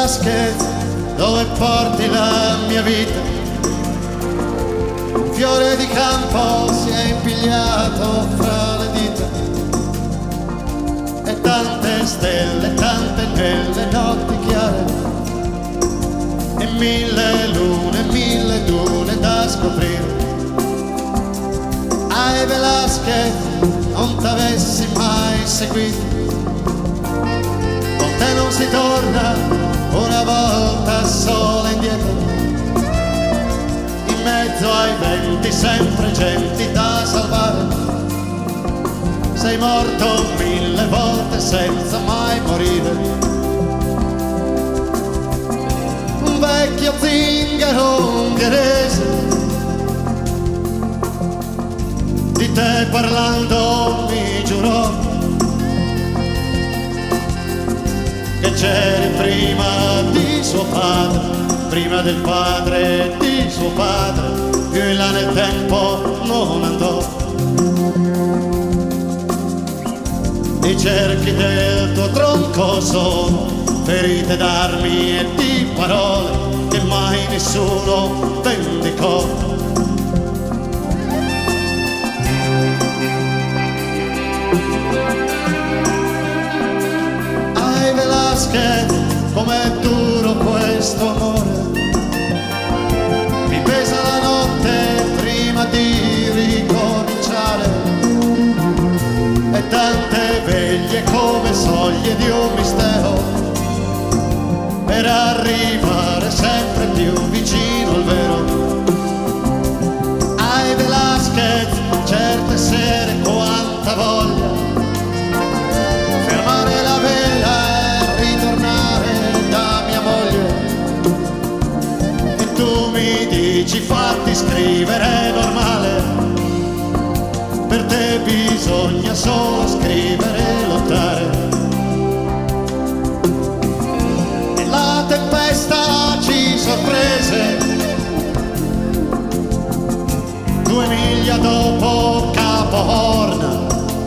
Velasquez, dove porti la mia vita? Un fiore di campo si è impigliato fra le dita, e tante stelle, tante nelle notti chiare, e mille dune da scoprire. Ai Velasquez, non t'avessi mai seguito, con te non si torna una volta sola indietro. In mezzo ai venti sempre genti da salvare, sei morto 1000 volte senza mai morire. Un vecchio zingaro ungherese, di te parlando mi giurò che c'eri prima di suo padre, prima del padre di suo padre, più in là nel tempo non andò. I cerchi del tuo tronco sono ferite d'armi e di parole che mai nessuno vendicò. Ai Velasquez, com'è duro questo amore, mi pesa la notte prima di ricominciare, e tante veglie come soglie di un mistero, per arrivare sempre più vicino al vero. Ai Velasquez, certe sere quanta voglia fermare la vela e ritornare da mia moglie, e tu mi dici fatti scrivere è normale, per te bisogna solo scrivere e lottare. E la tempesta ci sorprese 2 miglia dopo Capo Horn,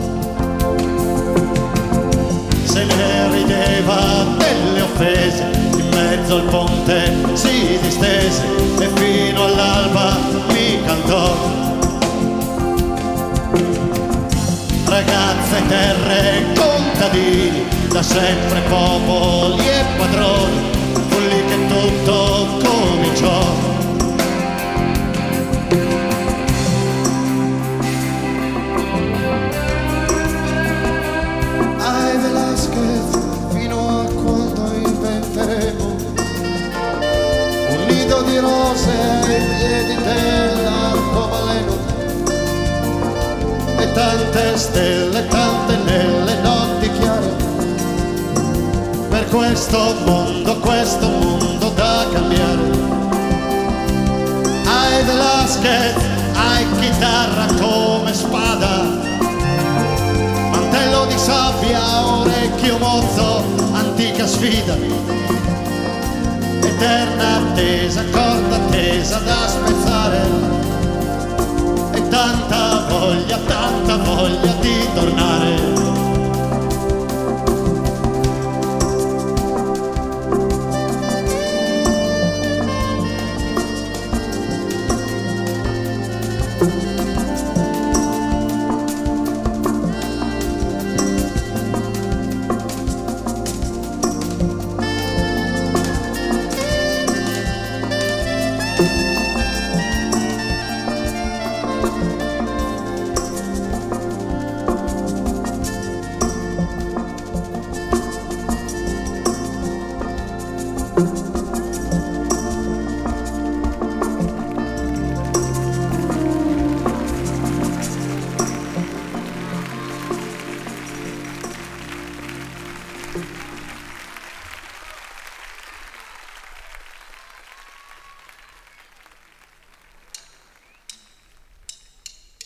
se ne rideva delle offese, in mezzo al ponte si distese e fino all'alba mi cantò. Ragazze, terre, contadini, da sempre popoli e padroni, fu lì che tutto cominciò. Ai Velasquez, fino a quando inventeremo un nido di rose ai piedi dell'arcobaleno, e tante stelle, tante nelle notti chiare, per questo mondo da cambiare. Ai Velasquez, hai chitarra come spada, mantello di sabbia, orecchio mozzo, antica sfida, eterna attesa, corda tesa da spezzare, e tanta voglia di tornare.